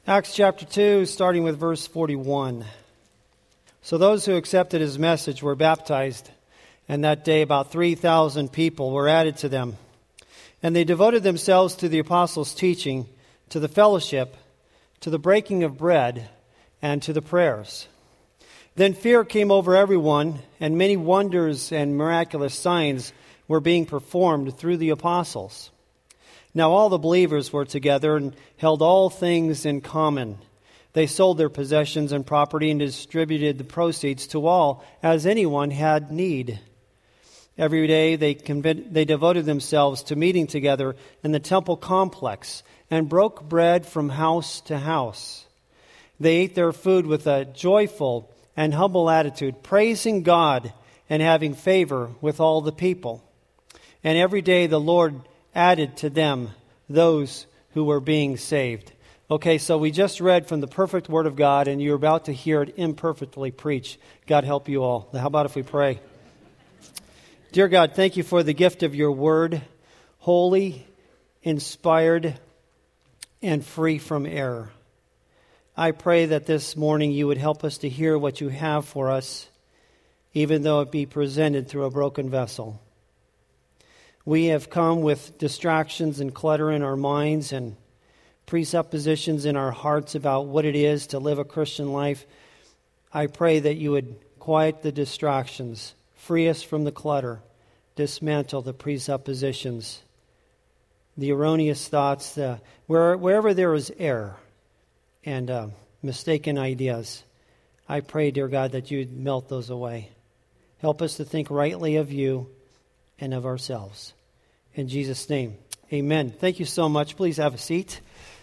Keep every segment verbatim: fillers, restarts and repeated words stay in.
Acts chapter two, starting with verse forty-one. So those who accepted his message were baptized, and that day about three thousand people were added to them. And they devoted themselves to the apostles' teaching, to the fellowship, to the breaking of bread, and to the prayers. Then fear came over everyone, and many wonders and miraculous signs were being performed through the apostles. Now all the believers were together and held all things in common. They sold their possessions and property and distributed the proceeds to all as anyone had need. Every day they conv- they devoted themselves to meeting together in the temple complex and broke bread from house to house. They ate their food with a joyful and humble attitude, praising God and having favor with all the people. And every day the Lord added to them those who were being saved. Okay, so we just read from the perfect Word of God, and you're about to hear it imperfectly preached. God help you all. How about if we pray? Dear God, thank you for the gift of your Word, holy, inspired, and free from error. I pray that this morning you would help us to hear what you have for us, even though it be presented through a broken vessel. We have come with distractions and clutter in our minds and presuppositions in our hearts about what it is to live a Christian life. I pray that you would quiet the distractions, free us from the clutter, dismantle the presuppositions, the erroneous thoughts, the, where, wherever there is error and uh, mistaken ideas. I pray, dear God, that you would melt those away. Help us to think rightly of you and of ourselves. In Jesus' name, amen. Thank you so much. Please have a seat.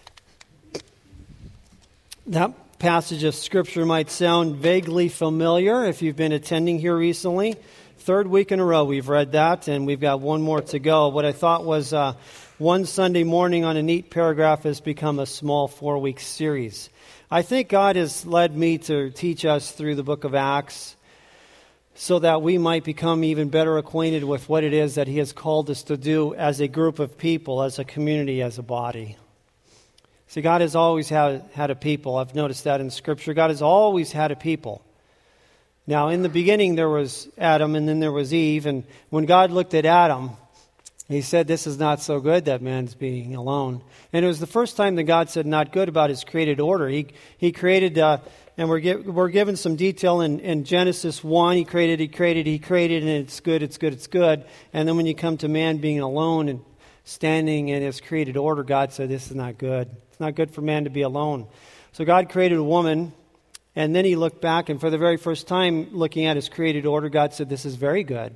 That passage of Scripture might sound vaguely familiar if you've been attending here recently. Third week in a row we've read that, and we've got one more to go. What I thought was uh, one Sunday morning on a neat paragraph has become a small four-week series. I think God has led me to teach us through the book of Acts so that we might become even better acquainted with what it is that He has called us to do as a group of people, as a community, as a body. See, God has always had, had a people. I've noticed that in Scripture. God has always had a people. Now, in the beginning there was Adam and then there was Eve. And when God looked at Adam, He said, this is not so good that man's being alone. And it was the first time that God said not good about His created order. He He created, uh, and we're, give, we're given some detail in, in Genesis one. He created, He created, He created, and it's good, it's good, it's good. And then when you come to man being alone and standing in His created order, God said, this is not good. It's not good for man to be alone. So God created a woman, and then He looked back, and for the very first time, looking at His created order, God said, this is very good.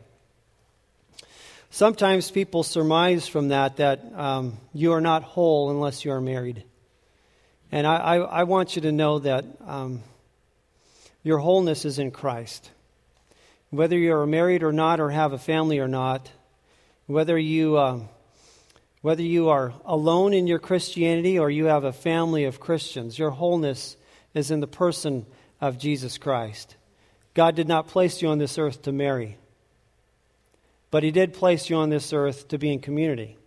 Sometimes people surmise from that that um, you are not whole unless you are married. And I, I, I want you to know that um, your wholeness is in Christ. Whether you are married or not, or have a family or not, whether you... Uh, Whether you are alone in your Christianity or you have a family of Christians, your wholeness is in the person of Jesus Christ. God did not place you on this earth to marry, but He did place you on this earth to be in community.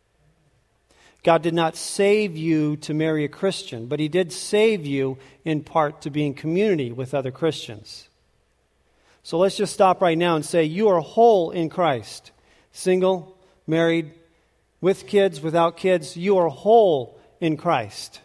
God did not save you to marry a Christian, but He did save you in part to be in community with other Christians. So let's just stop right now and say you are whole in Christ. Single, married, with kids, without kids, you are whole in Christ.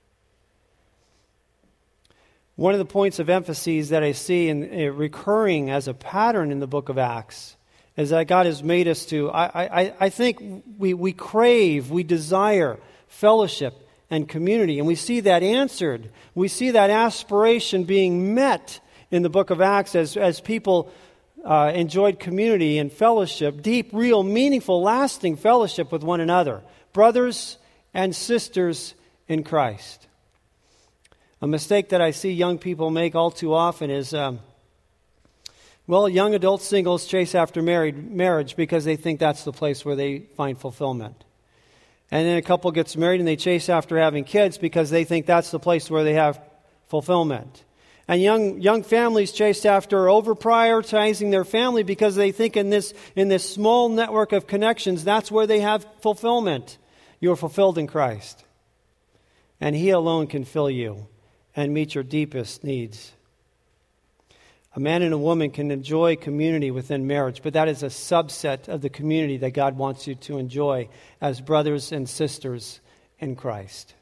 One of the points of emphasis that I see in, uh, recurring as a pattern in the book of Acts is that God has made us to, I, I, I think we, we crave, we desire fellowship and community, and we see that answered. We see that aspiration being met in the book of Acts as, as people Uh, enjoyed community and fellowship, deep, real, meaningful, lasting fellowship with one another, brothers and sisters in Christ. A mistake that I see young people make all too often is, um, well, young adult singles chase after married marriage because they think that's the place where they find fulfillment. And then a couple gets married and they chase after having kids because they think that's the place where they have fulfillment. And young young families chase after over-prioritizing their family because they think in this in this small network of connections, that's where they have fulfillment. You are fulfilled in Christ. and He alone can fill you and meet your deepest needs. A man and a woman can enjoy community within marriage, but that is a subset of the community that God wants you to enjoy as brothers and sisters in Christ.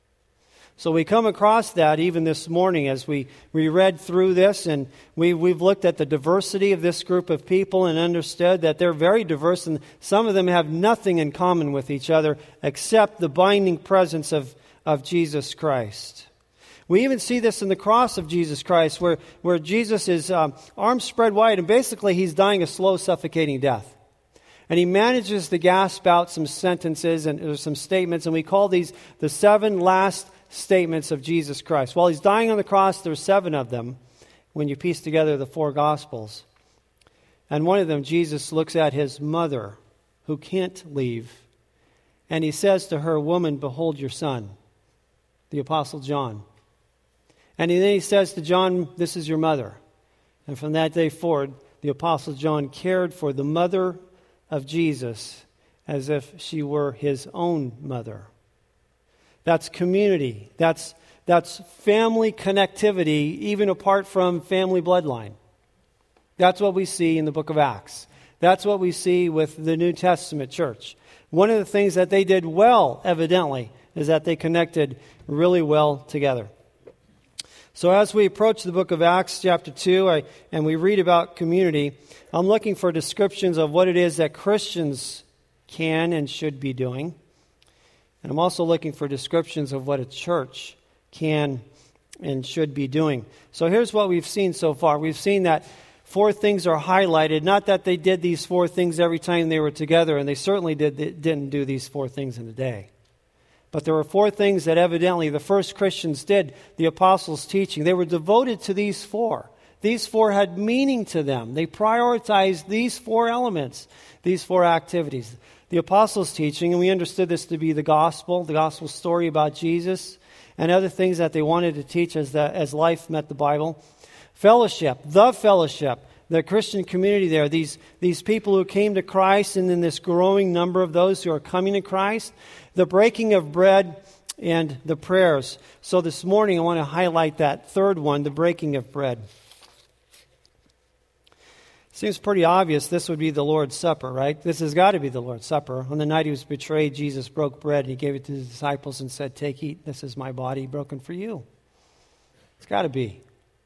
So we come across that even this morning as we, we read through this, and we, we've looked at the diversity of this group of people and understood that they're very diverse, and some of them have nothing in common with each other except the binding presence of, of Jesus Christ. We even see this in the cross of Jesus Christ, where, where Jesus is um, arms spread wide, and basically he's dying a slow, suffocating death. And he manages to gasp out some sentences and or some statements, and we call these the seven last statements of Jesus Christ. While he's dying on the cross, there's seven of them when you piece together the four Gospels. And one of them, Jesus looks at his mother, who can't leave, and he says to her, "Woman, behold your son," the Apostle John. And then he says to John, "This is your mother." And from that day forward, the Apostle John cared for the mother of Jesus as if she were his own mother. That's community. That's, that's family connectivity, even apart from family bloodline. That's what we see in the book of Acts. That's what we see with the New Testament church. One of the things that they did well, evidently, is that they connected really well together. So as we approach the book of Acts chapter two, I, and we read about community, I'm looking for descriptions of what it is that Christians can and should be doing. And I'm also looking for descriptions of what a church can and should be doing. So here's what we've seen so far. We've seen that four things are highlighted. Not that they did these four things every time they were together, and they certainly did, didn't do these four things in a day. But there were four things that evidently the first Christians did, the apostles' teaching. They were devoted to these four. These four had meaning to them. They prioritized these four elements, these four activities. The apostles' teaching, and we understood this to be the gospel, the gospel story about Jesus, and other things that they wanted to teach as, the, as life met the Bible. Fellowship, the fellowship, the Christian community there, these, these people who came to Christ, and then this growing number of those who are coming to Christ. The breaking of bread and the prayers. So this morning I want to highlight that third one, the breaking of bread. Seems pretty obvious this would be the Lord's Supper, right? This has got to be the Lord's Supper. On the night he was betrayed, Jesus broke bread and he gave it to his disciples and said, "Take, eat, this is my body broken for you." It's got to be.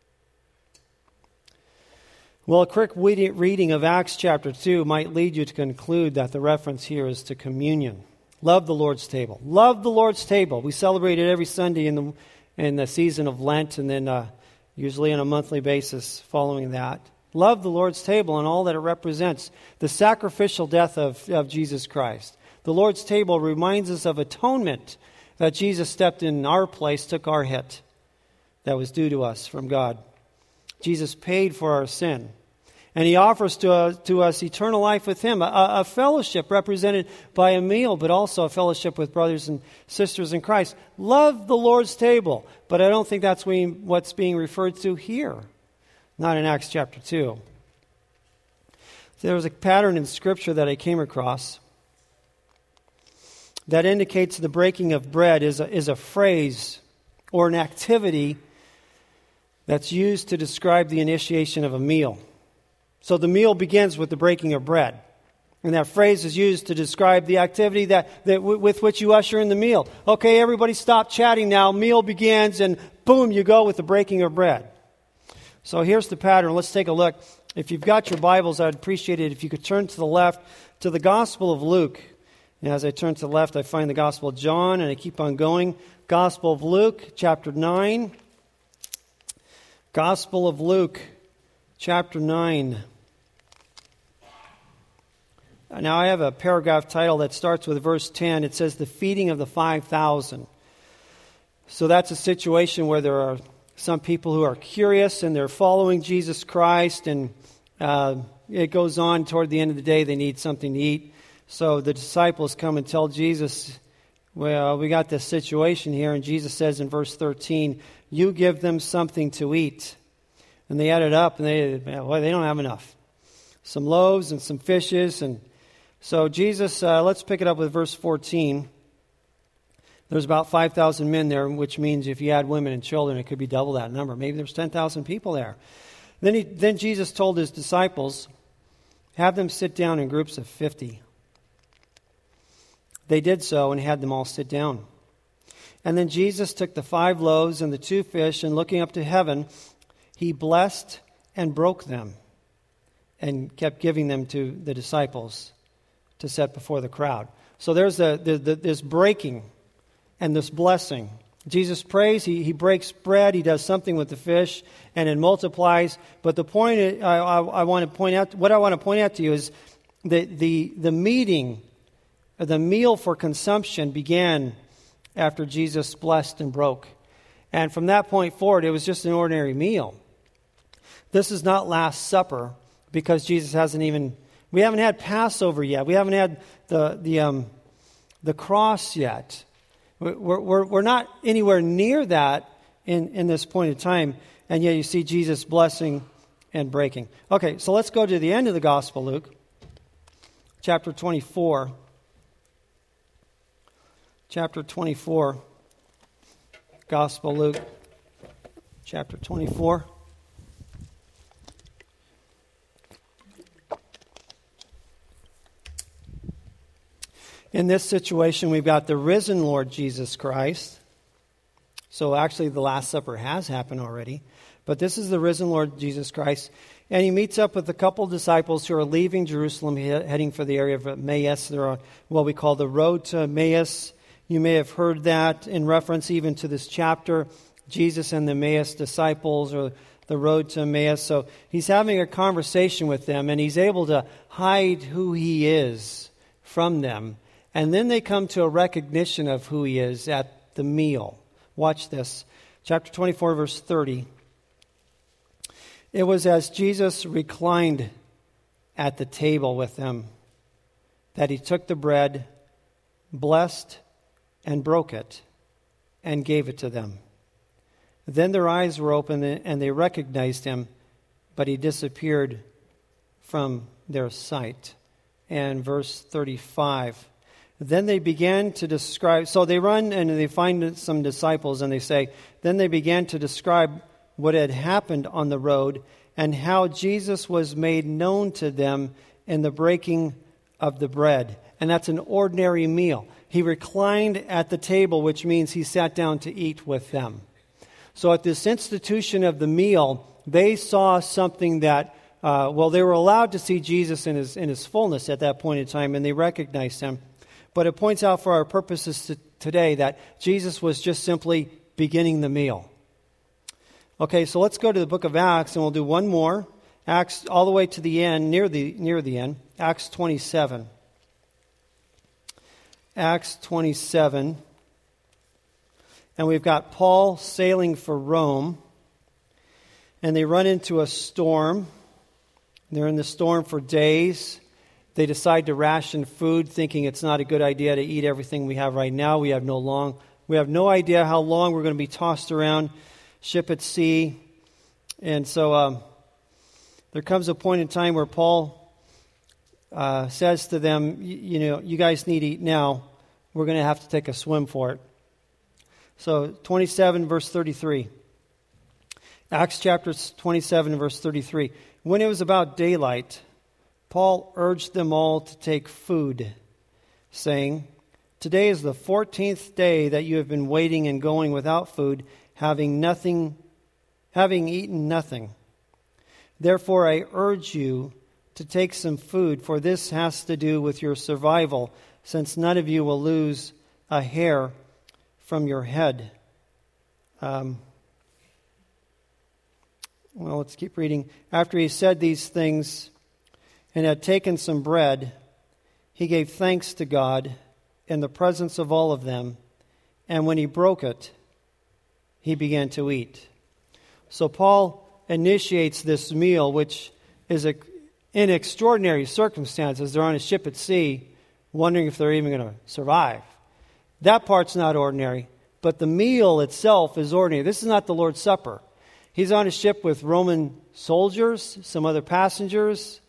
Well, a quick reading of Acts chapter two might lead you to conclude that the reference here is to communion. Love the Lord's table. Love the Lord's table. We celebrate it every Sunday in the in the season of Lent, and then uh, usually on a monthly basis following that. Love the Lord's table and all that it represents. The sacrificial death of, of Jesus Christ. The Lord's table reminds us of atonement, that Jesus stepped in our place, took our hit that was due to us from God. Jesus paid for our sin. And he offers to us, to us eternal life with him, a, a fellowship represented by a meal, but also a fellowship with brothers and sisters in Christ. Love the Lord's table, but I don't think that's what's being referred to here, not in Acts chapter two. There was a pattern in Scripture that I came across that indicates the breaking of bread is a, is a phrase or an activity that's used to describe the initiation of a meal. So the meal begins with the breaking of bread. And that phrase is used to describe the activity that, that w- with which you usher in the meal. Okay, everybody stop chatting now. Meal begins, and boom, you go with the breaking of bread. So here's the pattern. Let's take a look. If you've got your Bibles, I'd appreciate it if you could turn to the left to the Gospel of Luke. And as I turn to the left, I find the Gospel of John, and I keep on going. Gospel of Luke, chapter nine. Gospel of Luke, chapter nine. Now I have a paragraph title that starts with verse ten. It says, "The feeding of the five thousand." So that's a situation where there are some people who are curious and they're following Jesus Christ, and uh, it goes on toward the end of the day, they need something to eat. So the disciples come and tell Jesus, "Well, we got this situation here," and Jesus says in verse thirteen, "You give them something to eat." And they add it up, and they, well, they don't have enough. Some loaves and some fishes. And so Jesus, uh, let's pick it up with verse fourteen. There's about five thousand men there, which means if you add women and children, it could be double that number. Maybe there's ten thousand people there. Then, he, then Jesus told his disciples, have them sit down in groups of fifty. They did so and had them all sit down. And then Jesus took the five loaves and the two fish, and looking up to heaven, he blessed and broke them and kept giving them to the disciples to set before the crowd. So there's a, the, the, this breaking and this blessing. Jesus prays, he, he breaks bread, he does something with the fish, and it multiplies. But the point I, I, I want to point out, what I want to point out to you is that the, the meeting, the meal for consumption began after Jesus blessed and broke. And from that point forward, it was just an ordinary meal. This is not Last Supper because Jesus hasn't even, we haven't had Passover yet. We haven't had the the um, the cross yet. We're, we're, we're not anywhere near that in, in this point in time, and yet you see Jesus blessing and breaking. Okay, so let's go to the end of the Gospel, Luke, chapter twenty-four. Chapter twenty-four, Gospel Luke, chapter twenty-four. In this situation, we've got the risen Lord Jesus Christ. So actually, the Last Supper has happened already. But this is the risen Lord Jesus Christ. And he meets up with a couple of disciples who are leaving Jerusalem, heading for the area of Emmaus. They're on what we call the road to Emmaus. You may have heard that in reference even to this chapter, Jesus and the Emmaus disciples, or the road to Emmaus. So he's having a conversation with them, and he's able to hide who he is from them. And then they come to a recognition of who he is at the meal. Watch this. Chapter twenty-four, verse thirty. It was as Jesus reclined at the table with them that he took the bread, blessed, and broke it, and gave it to them. Then their eyes were opened, and they recognized him, but he disappeared from their sight. And verse thirty-five. Then they began to describe, so they run and they find some disciples, and they say, then they began to describe what had happened on the road and how Jesus was made known to them in the breaking of the bread. And that's an ordinary meal. He reclined at the table, which means he sat down to eat with them. So at this institution of the meal, they saw something that, uh, well, they were allowed to see Jesus in his, in his fullness at that point in time, and they recognized him. But it points out for our purposes to today that Jesus was just simply beginning the meal. Okay, so let's go to the book of Acts, and we'll do one more. Acts all the way to the end, near the near the end. Acts twenty-seven. Acts twenty-seven. And we've got Paul sailing for Rome. And they run into a storm. They're in the storm for days. They decide to ration food, thinking it's not a good idea to eat everything we have right now. We have no long, we have no idea how long we're going to be tossed around, ship at sea. And so um, there comes a point in time where Paul uh, says to them, you know, you guys need to eat now. We're going to have to take a swim for it. So twenty-seven, verse thirty-three. Acts chapter twenty-seven, verse thirty-three. When it was about daylight, Paul urged them all to take food, saying, today is the fourteenth day that you have been waiting and going without food, having nothing, having eaten nothing. Therefore I urge you to take some food, for this has to do with your survival, since none of you will lose a hair from your head. Um, well, let's keep reading. After he said these things and had taken some bread, he gave thanks to God in the presence of all of them, and when he broke it, he began to eat. So Paul initiates this meal, which is a, in extraordinary circumstances. They're on a ship at sea, wondering if they're even going to survive. That part's not ordinary, but the meal itself is ordinary. This is not the Lord's Supper. He's on a ship with Roman soldiers, some other passengers,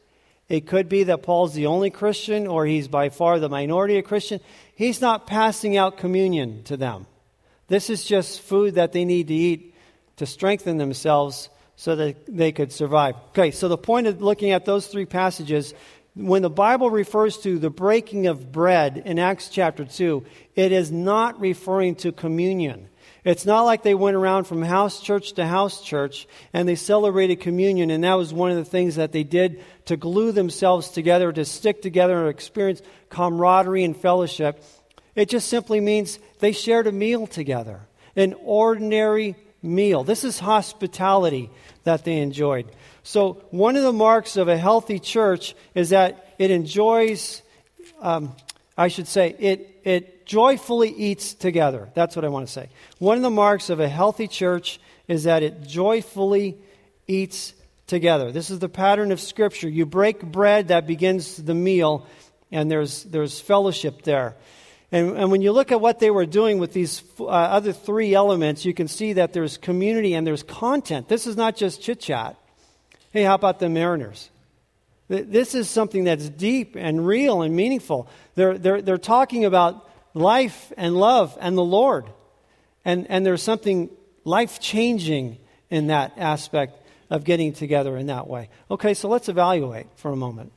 It could be that Paul's the only Christian, or he's by far the minority of Christian. He's not passing out communion to them. This is just food that they need to eat to strengthen themselves so that they could survive. Okay, so the point of looking at those three passages, when the Bible refers to the breaking of bread in Acts chapter two, it is not referring to communion. It's not like they went around from house church to house church and they celebrated communion, and that was one of the things that they did to glue themselves together, to stick together and experience camaraderie and fellowship. It just simply means they shared a meal together, an ordinary meal. This is hospitality that they enjoyed. So one of the marks of a healthy church is that it enjoys, um, I should say, it it joyfully eats together. That's what I want to say. One of the marks of a healthy church is that it joyfully eats together. This is the pattern of Scripture. You break bread, that begins the meal, and there's there's fellowship there. And, and when you look at what they were doing with these uh, other three elements, you can see that there's community and there's content. This is not just chit-chat. Hey, how about the Mariners? This is something that's deep and real and meaningful. They're, they're, they're talking about life and love and the Lord. And, and there's something life-changing in that aspect of getting together in that way. Okay, so let's evaluate for a moment.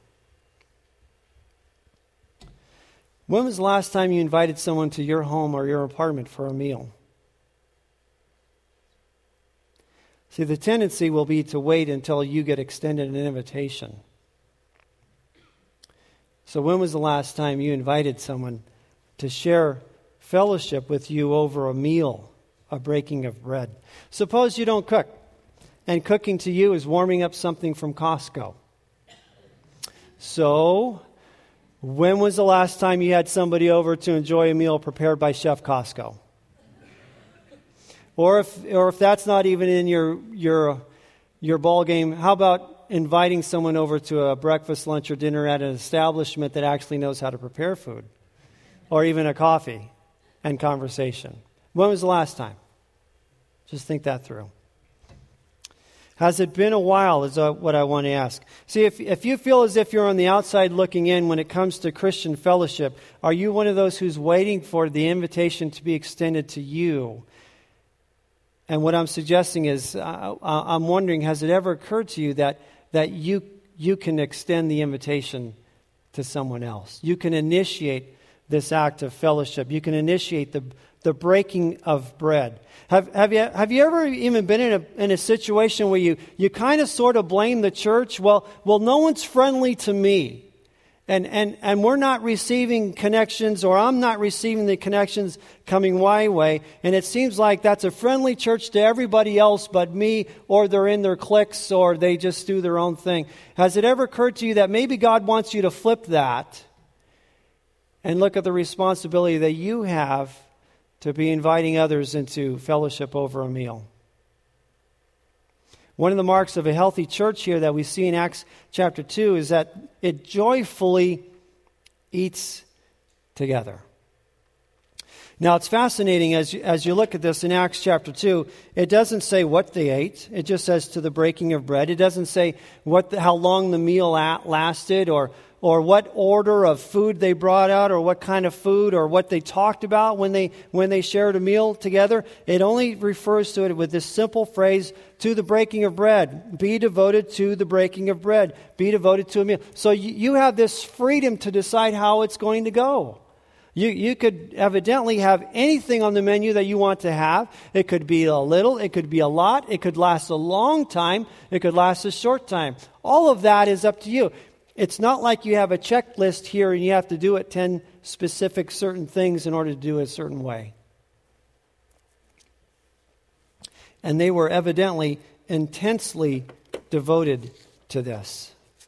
When was the last time you invited someone to your home or your apartment for a meal? See, the tendency will be to wait until you get extended an invitation. So when was the last time you invited someone to share fellowship with you over a meal, a breaking of bread? Suppose you don't cook, and cooking to you is warming up something from Costco. So, when was the last time you had somebody over to enjoy a meal prepared by Chef Costco? Or if or if that's not even in your your your ball game, how about inviting someone over to a breakfast, lunch, or dinner at an establishment that actually knows how to prepare food? Or even a coffee and conversation. When was the last time? Just think that through. Has it been a while is what I want to ask. See, if, if you feel as if you're on the outside looking in when it comes to Christian fellowship, are you one of those who's waiting for the invitation to be extended to you? And what I'm suggesting is, uh, I'm wondering, has it ever occurred to you that, that you, you can extend the invitation to someone else? You can initiate this act of fellowship. You can initiate the the breaking of bread. Have have you have you ever even been in a in a situation where you you kind of sort of blame the church? Well, well, no one's friendly to me, and and and we're not receiving connections, or I'm not receiving the connections coming my way, and it seems like that's a friendly church to everybody else but me, or they're in their cliques, or they just do their own thing. Has it ever occurred to you that maybe God wants you to flip that and look at the responsibility that you have to be inviting others into fellowship over a meal? One of the marks of a healthy church here that we see in Acts chapter two is that it joyfully eats together. Now, it's fascinating as you, as you look at this in Acts chapter two, it doesn't say what they ate. It just says to the breaking of bread. It doesn't say what the, how long the meal at lasted, or or what order of food they brought out, or what kind of food, or what they talked about when they when they shared a meal together. It only refers to it with this simple phrase, to the breaking of bread. Be devoted to the breaking of bread. Be devoted to a meal. So you, you have this freedom to decide how it's going to go. You you could evidently have anything on the menu that you want to have. It could be a little, it could be a lot, it could last a long time, it could last a short time. All of that is up to you. It's not like you have a checklist here and you have to do it ten specific certain things in order to do it a certain way. And they were evidently intensely devoted to this.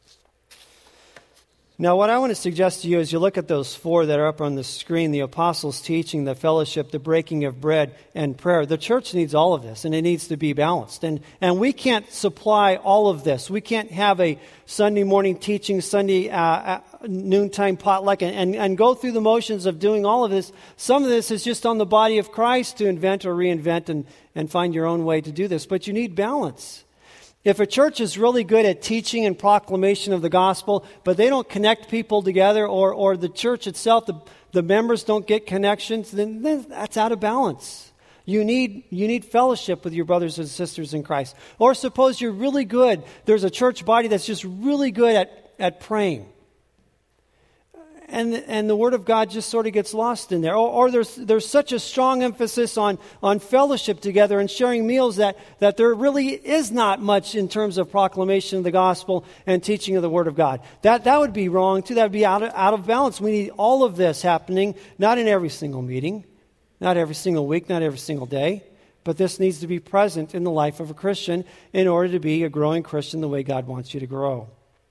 Now, what I want to suggest to you as you look at those four that are up on the screen, the apostles' teaching, the fellowship, the breaking of bread, and prayer. The church needs all of this, and it needs to be balanced. And, and we can't supply all of this. We can't have a Sunday morning teaching, Sunday uh, noontime potluck, and, and, and go through the motions of doing all of this. Some of this is just on the body of Christ to invent or reinvent and, and find your own way to do this. But you need balance. If a church is really good at teaching and proclamation of the gospel, but they don't connect people together, or, or the church itself, the, the members don't get connections, then, then that's out of balance. You need, you need fellowship with your brothers and sisters in Christ. Or suppose you're really good. There's a church body that's just really good at, at praying. And, and the Word of God just sort of gets lost in there. Or, or there's, there's such a strong emphasis on, on fellowship together and sharing meals that, that there really is not much in terms of proclamation of the gospel and teaching of the Word of God. That, that would be wrong too. That would be out of, out of balance. We need all of this happening, not in every single meeting, not every single week, not every single day. But this needs to be present in the life of a Christian in order to be a growing Christian the way God wants you to grow.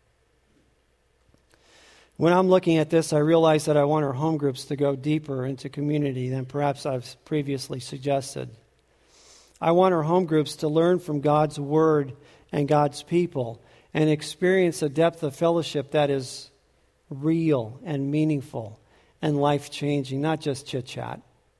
When I'm looking at this, I realize that I want our home groups to go deeper into community than perhaps I've previously suggested. I want our home groups to learn from God's Word and God's people and experience a depth of fellowship that is real and meaningful and life-changing, not just chit-chat.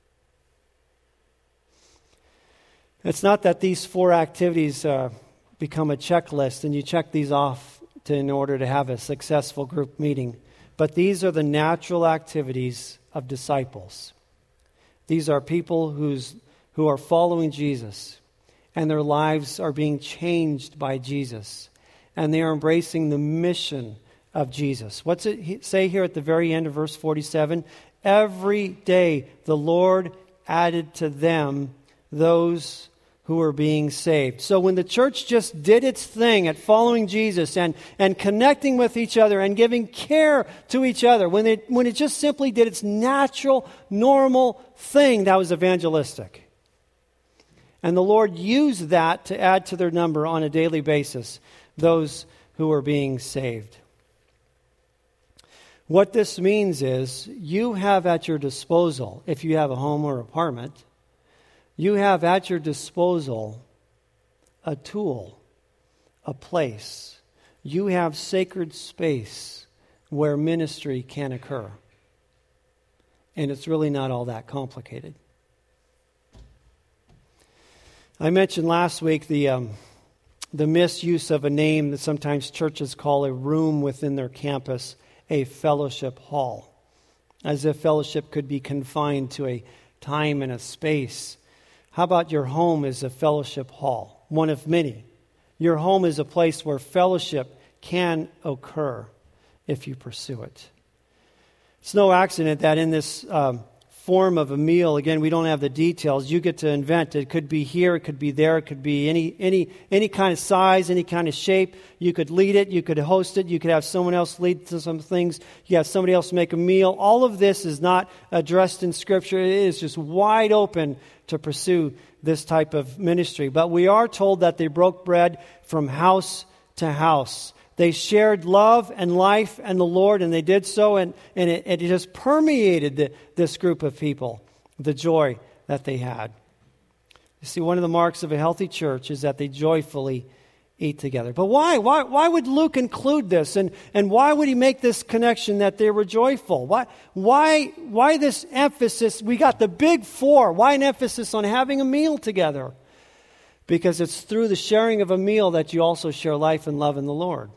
It's not that these four activities uh, become a checklist and you check these off to, in order to have a successful group meeting. But these are the natural activities of disciples. These are people who's, who are following Jesus, and their lives are being changed by Jesus, and they are embracing the mission of Jesus. What's it say here at the very end of verse forty-seven? Every day the Lord added to them those who are being saved. So when the church just did its thing at following Jesus and, and connecting with each other and giving care to each other, when it, when it just simply did its natural, normal thing, that was evangelistic. And the Lord used that to add to their number on a daily basis, those who are being saved. What this means is you have at your disposal, if you have a home or apartment, you have at your disposal a tool, a place. You have sacred space where ministry can occur. And it's really not all that complicated. I mentioned last week the um, the misuse of a name that sometimes churches call a room within their campus a fellowship hall, as if fellowship could be confined to a time and a space. How about your home as a fellowship hall, one of many? Your home is a place where fellowship can occur if you pursue it. It's no accident that in this um, form of a meal, again, we don't have the details. You get to invent. It could be here, it could be there, it could be any any any kind of size, any kind of shape. You could lead it, you could host it, you could have someone else lead to some things. You have somebody else make a meal. All of this is not addressed in Scripture. It is just wide open to pursue this type of ministry. But we are told that they broke bread from house to house. They shared love and life and the Lord, and they did so, and, and it, it just permeated the, this group of people, the joy that they had. You see, one of the marks of a healthy church is that they joyfully eat together. But why? Why, why would Luke include this? And, and why would he make this connection that they were joyful? Why, why, why this emphasis? We got the big four. Why an emphasis on having a meal together? Because it's through the sharing of a meal that you also share life and love in the Lord.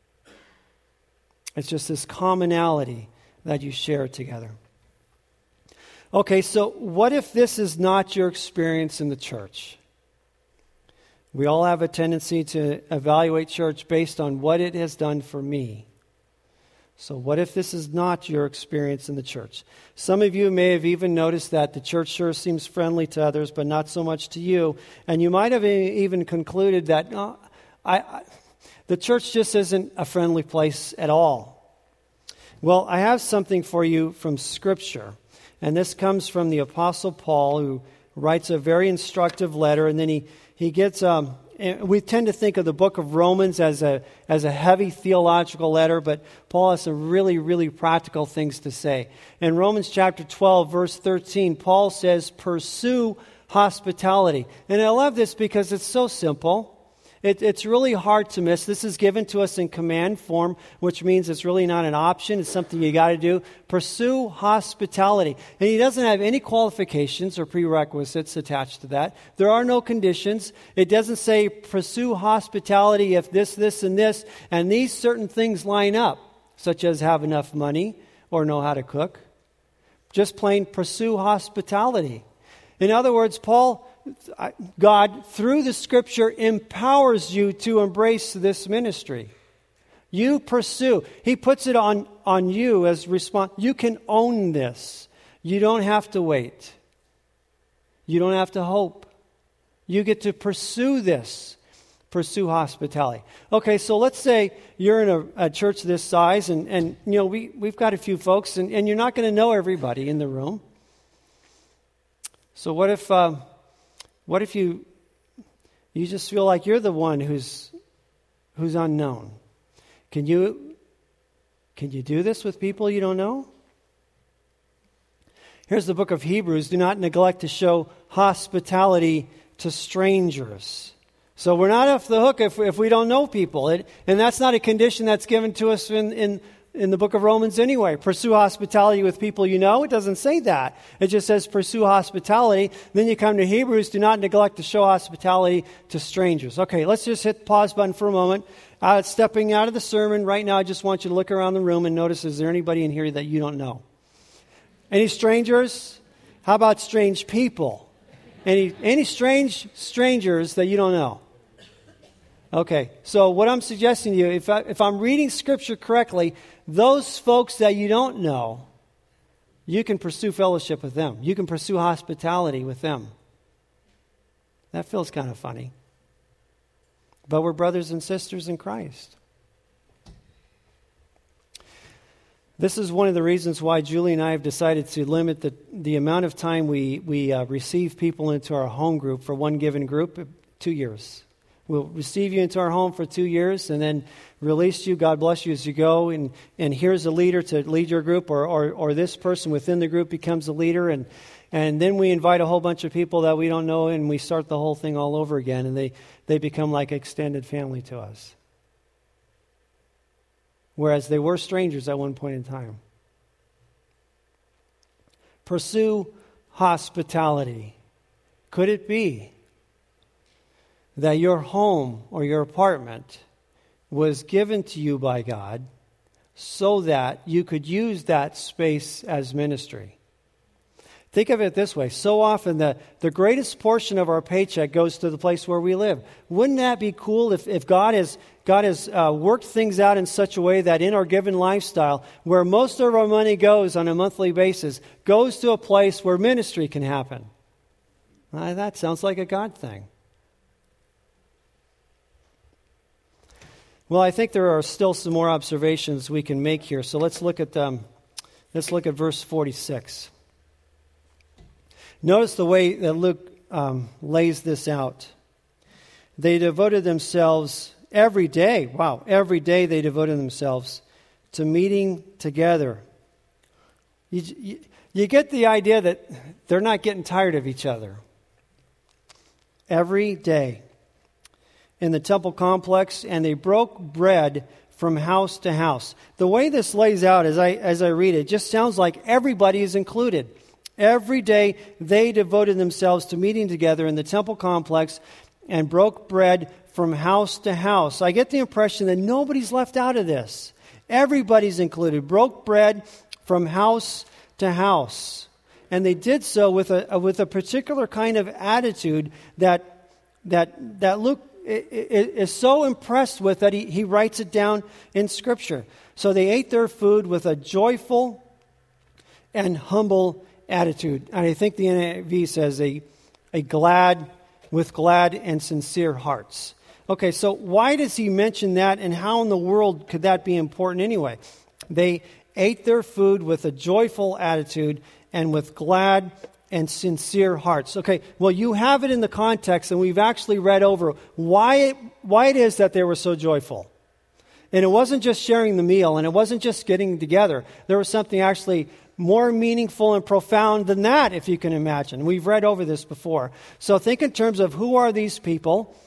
It's just this commonality that you share together. Okay, so what if this is not your experience in the church? We all have a tendency to evaluate church based on what it has done for me. So what if this is not your experience in the church? Some of you may have even noticed that the church sure seems friendly to others, but not so much to you. And you might have even concluded that no, I, I, the church just isn't a friendly place at all. Well, I have something for you from Scripture. And this comes from the Apostle Paul, who writes a very instructive letter, and then he He gets, um, we tend to think of the book of Romans as a as a heavy theological letter, but Paul has some really, really practical things to say. In Romans chapter twelve, verse thirteen, Paul says, pursue hospitality. And I love this because it's so simple. It, it's really hard to miss. This is given to us in command form, which means it's really not an option. It's something you got to do. Pursue hospitality. And he doesn't have any qualifications or prerequisites attached to that. There are no conditions. It doesn't say pursue hospitality if this, this, and this, and these certain things line up, such as have enough money or know how to cook. Just plain pursue hospitality. In other words, Paul... God, through the Scripture, empowers you to embrace this ministry. You pursue. He puts it on, on you as response. You can own this. You don't have to wait. You don't have to hope. You get to pursue this. Pursue hospitality. Okay, so let's say you're in a, a church this size, and, and you know we, we've got a few folks, and, and you're not going to know everybody in the room. So what if... Uh, What if you you just feel like you're the one who's who's unknown? Can you can you do this with people you don't know? Here's the book of Hebrews. Do not neglect to show hospitality to strangers. So we're not off the hook if, if we don't know people. It, and that's not a condition that's given to us in, in in the book of Romans anyway. Pursue hospitality with people you know. It doesn't say that. It just says pursue hospitality. Then you come to Hebrews. Do not neglect to show hospitality to strangers. Okay, let's just hit the pause button for a moment. Uh, stepping out of the sermon right now, I just want you to look around the room and notice, is there anybody in here that you don't know? Any strangers? How about strange people? Any any strange strangers that you don't know? Okay, so what I'm suggesting to you, if, I, if I'm reading Scripture correctly, those folks that you don't know, you can pursue fellowship with them. You can pursue hospitality with them. That feels kind of funny. But we're brothers and sisters in Christ. This is one of the reasons why Julie and I have decided to limit the, the amount of time we, we uh, receive people into our home group for one given group, two years. We'll receive you into our home for two years and then release you. God bless you as you go. And, and here's a leader to lead your group, or, or, or this person within the group becomes a leader. And, and then we invite a whole bunch of people that we don't know, and we start the whole thing all over again. And they, they become like extended family to us. Whereas they were strangers at one point in time. Pursue hospitality. Could it be that your home or your apartment was given to you by God so that you could use that space as ministry? Think of it this way. So often the, the greatest portion of our paycheck goes to the place where we live. Wouldn't that be cool if, if God has, God has uh, worked things out in such a way that in our given lifestyle, where most of our money goes on a monthly basis, goes to a place where ministry can happen? Uh, that sounds like a God thing. Well, I think there are still some more observations we can make here. So let's look at um, let's look at verse forty-six. Notice the way that Luke um, lays this out. They devoted themselves every day. Wow, every day they devoted themselves to meeting together. You, you, you get the idea that they're not getting tired of each other. Every day. In the temple complex, and they broke bread from house to house. The way this lays out as I as I read it just sounds like everybody is included. Every day they devoted themselves to meeting together in the temple complex and broke bread from house to house. I get the impression that nobody's left out of this. Everybody's included. Broke bread from house to house. And they did so with a with a particular kind of attitude that that that Luke is so impressed with that he, he writes it down in Scripture. So they ate their food with a joyful and humble attitude. And I think the N I V says a, a glad, with glad and sincere hearts. Okay, so why does he mention that, and how in the world could that be important anyway? They ate their food with a joyful attitude and with glad and sincere hearts. Okay, well, you have it in the context, and we've actually read over why it, why it is that they were so joyful. And it wasn't just sharing the meal, and it wasn't just getting together. There was something actually more meaningful and profound than that, if you can imagine. We've read over this before. So think in terms of who are these people?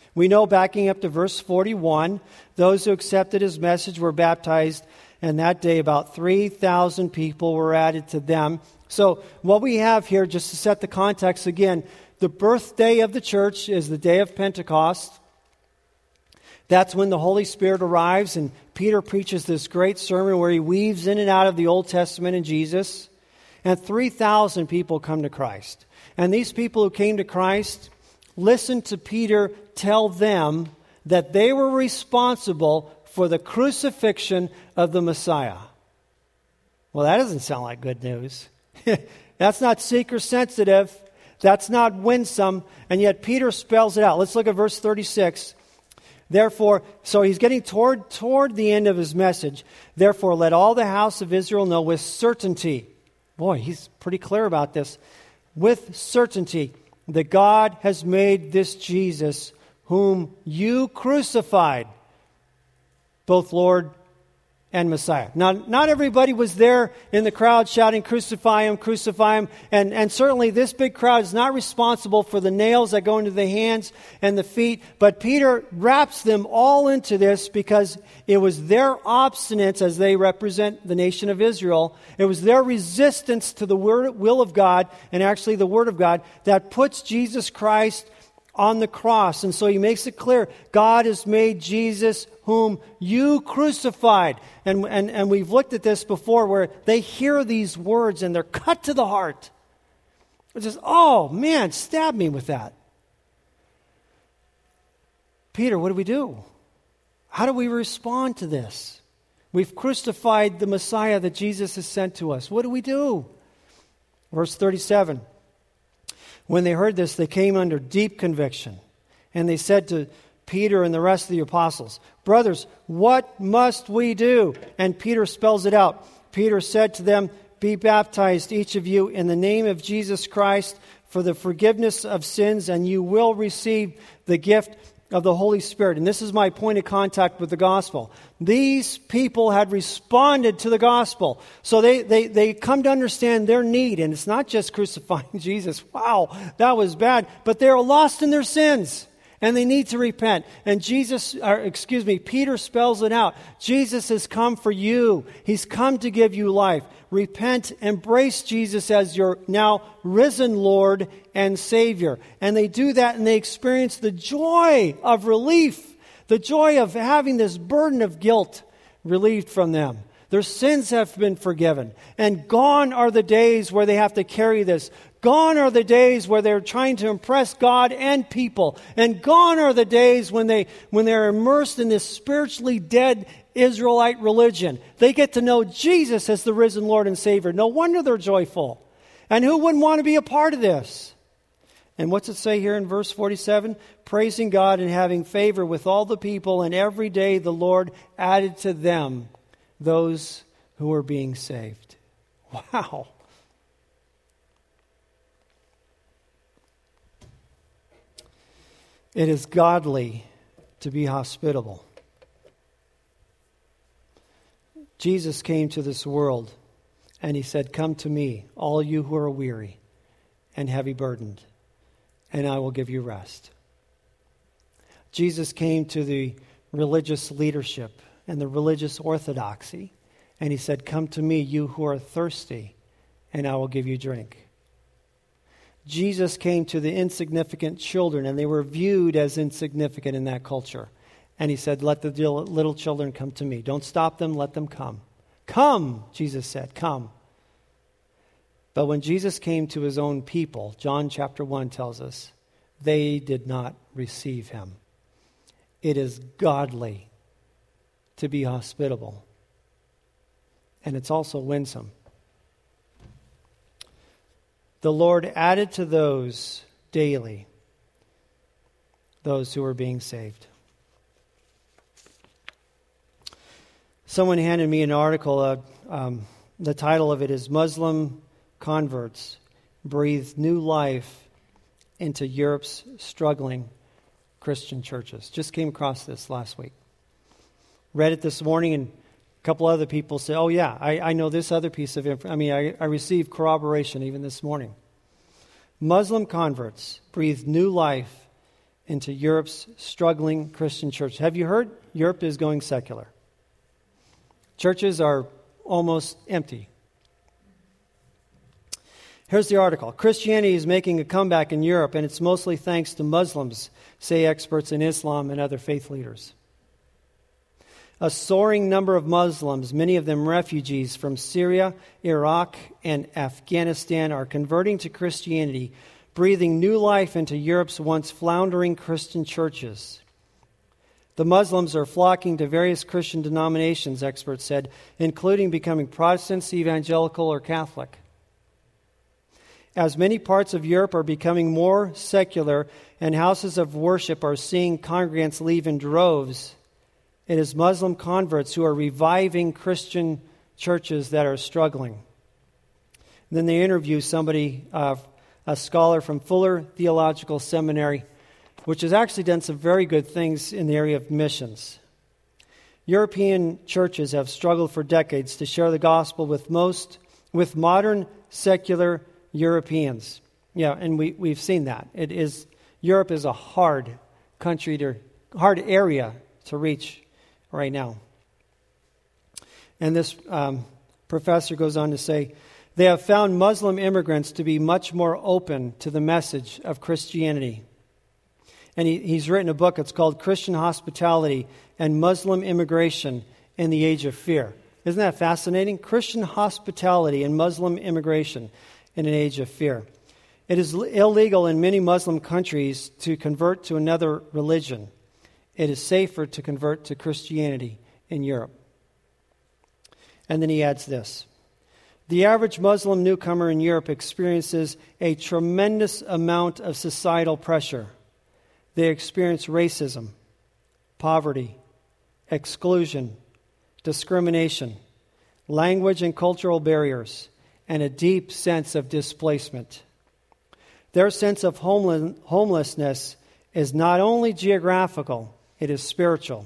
We know, backing up to verse forty-one, those who accepted his message were baptized, and that day about three thousand people were added to them. So what we have here, just to set the context again, the birthday of the church is the day of Pentecost. That's when the Holy Spirit arrives, and Peter preaches this great sermon where he weaves in and out of the Old Testament and Jesus. And three thousand people come to Christ. And these people who came to Christ listened to Peter tell them that they were responsible for the crucifixion of the Messiah. Well, that doesn't sound like good news. That's not seeker sensitive. That's not winsome. And yet Peter spells it out. Let's look at verse thirty-six. Therefore, so he's getting toward, toward the end of his message. Therefore, let all the house of Israel know with certainty. Boy, he's pretty clear about this. With certainty that God has made this Jesus, whom you crucified, both Lord and Messiah. Now, not everybody was there in the crowd shouting, crucify him, crucify him. And, and certainly this big crowd is not responsible for the nails that go into the hands and the feet. But Peter wraps them all into this because it was their obstinance as they represent the nation of Israel. It was their resistance to the word, will of God, and actually the Word of God, that puts Jesus Christ on the cross. And so he makes it clear, God has made Jesus whom you crucified. And, and, and we've looked at this before where they hear these words and they're cut to the heart. It's just, oh man, stab me with that. Peter, what do we do? How do we respond to this? We've crucified the Messiah that Jesus has sent to us. What do we do? Verse thirty-seven. When they heard this, they came under deep conviction. And they said to Peter and the rest of the apostles, brothers, what must we do? And Peter spells it out. Peter said to them, be baptized, each of you, in the name of Jesus Christ for the forgiveness of sins, and you will receive the gift of the Holy Spirit. And this is my point of contact with the gospel. These people had responded to the gospel. So they, they, they come to understand their need. And it's not just crucifying Jesus. Wow, that was bad. But they're lost in their sins. And they need to repent. And Jesus, or excuse me, Peter spells it out. Jesus has come for you. He's come to give you life. Repent, embrace Jesus as your now risen Lord and Savior. And they do that and they experience the joy of relief, the joy of having this burden of guilt relieved from them. Their sins have been forgiven. And gone are the days where they have to carry this. Gone are the days where they're trying to impress God and people. And gone are the days when, they, when they're immersed in this spiritually dead Israelite religion. They get to know Jesus as the risen Lord and Savior. No wonder they're joyful. And who wouldn't want to be a part of this? And what's it say here in verse forty-seven? Praising God and having favor with all the people, and every day the Lord added to them those who were being saved. Wow. It is godly to be hospitable. Jesus came to this world and he said, come to me, all you who are weary and heavy burdened, and I will give you rest. Jesus came to the religious leadership and the religious orthodoxy, and he said, come to me, you who are thirsty, and I will give you drink. Jesus came to the insignificant children, and they were viewed as insignificant in that culture. And he said, let the little children come to me. Don't stop them, let them come. Come, Jesus said, come. But when Jesus came to his own people, John chapter one tells us, they did not receive him. It is godly to be hospitable. And it's also winsome. The Lord added to those daily those who were being saved. Someone handed me an article. Uh, um, the title of it is Muslim Converts Breathe New Life into Europe's Struggling Christian Churches. Just came across this last week. Read it this morning, and a couple other people said, oh yeah, I, I know this other piece of information. I mean, I, I received corroboration even this morning. Muslim converts breathe new life into Europe's struggling Christian church. Have you heard? Europe is going secular. Churches are almost empty. Here's the article. Christianity is making a comeback in Europe, and it's mostly thanks to Muslims, say experts in Islam and other faith leaders. A soaring number of Muslims, many of them refugees from Syria, Iraq, and Afghanistan, are converting to Christianity, breathing new life into Europe's once floundering Christian churches. The Muslims are flocking to various Christian denominations, experts said, including becoming Protestants, evangelical, or Catholic. As many parts of Europe are becoming more secular and houses of worship are seeing congregants leave in droves, it is Muslim converts who are reviving Christian churches that are struggling. And then they interview somebody, uh, a scholar from Fuller Theological Seminary, which has actually done some very good things in the area of missions. European churches have struggled for decades to share the gospel with most, with modern secular Europeans. Yeah, and we, we've seen that. It is Europe is a hard country to, hard area to reach right now. And this um, professor goes on to say, they have found Muslim immigrants to be much more open to the message of Christianity. And he, he's written a book, it's called Christian Hospitality and Muslim Immigration in the Age of Fear. Isn't that fascinating? Christian hospitality and Muslim immigration in an age of fear. It is illegal in many Muslim countries to convert to another religion. It is safer to convert to Christianity in Europe. And then he adds this. The average Muslim newcomer in Europe experiences a tremendous amount of societal pressure. They experience racism, poverty, exclusion, discrimination, language and cultural barriers, and a deep sense of displacement. Their sense of homeless, homelessness is not only geographical, it is spiritual.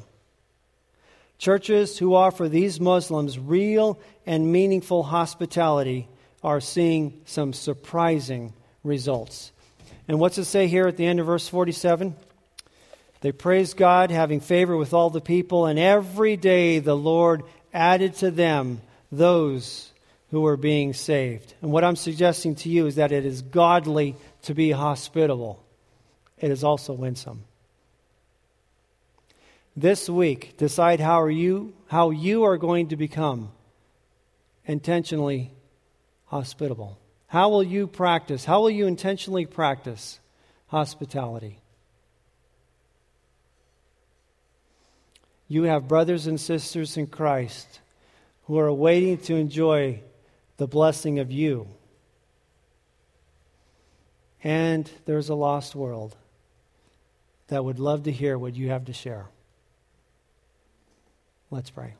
Churches who offer these Muslims real and meaningful hospitality are seeing some surprising results. And what's it say here at the end of verse forty-seven? They praised God, having favor with all the people, and every day the Lord added to them those who were being saved. And what I'm suggesting to you is that it is godly to be hospitable. It is also winsome. This week, decide how are you how you are going to become intentionally hospitable. How will you practice? How will you intentionally practice hospitality? You have brothers and sisters in Christ who are waiting to enjoy the blessing of you. And there's a lost world that would love to hear what you have to share. Let's pray.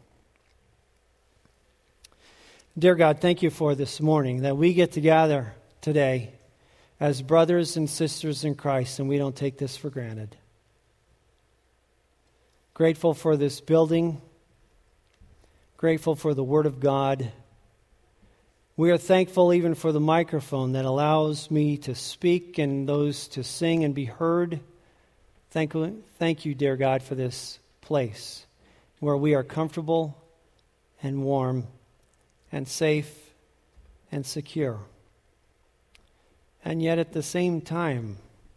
Dear God, thank you for this morning that we get together today as brothers and sisters in Christ, and we don't take this for granted. Grateful for this building. Grateful for the Word of God. We are thankful even for the microphone that allows me to speak and those to sing and be heard. Thank you, thank you, dear God, for this place where we are comfortable and warm and safe and secure. And yet at the same time,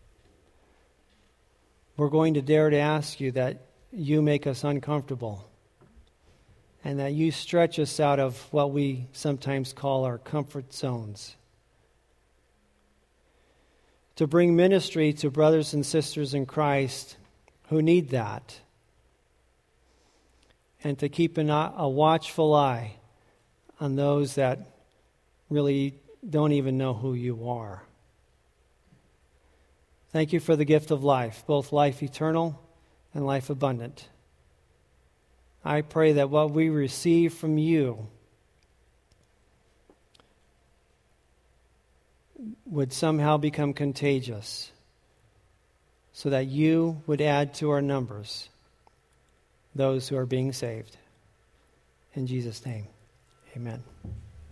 we're going to dare to ask you that you make us uncomfortable and that you stretch us out of what we sometimes call our comfort zones. To bring ministry to brothers and sisters in Christ who need that. And to keep an, a watchful eye on those that really don't even know who you are. Thank you for the gift of life, both life eternal and life abundant. I pray that what we receive from you would somehow become contagious so that you would add to our numbers those who are being saved. In Jesus' name, amen.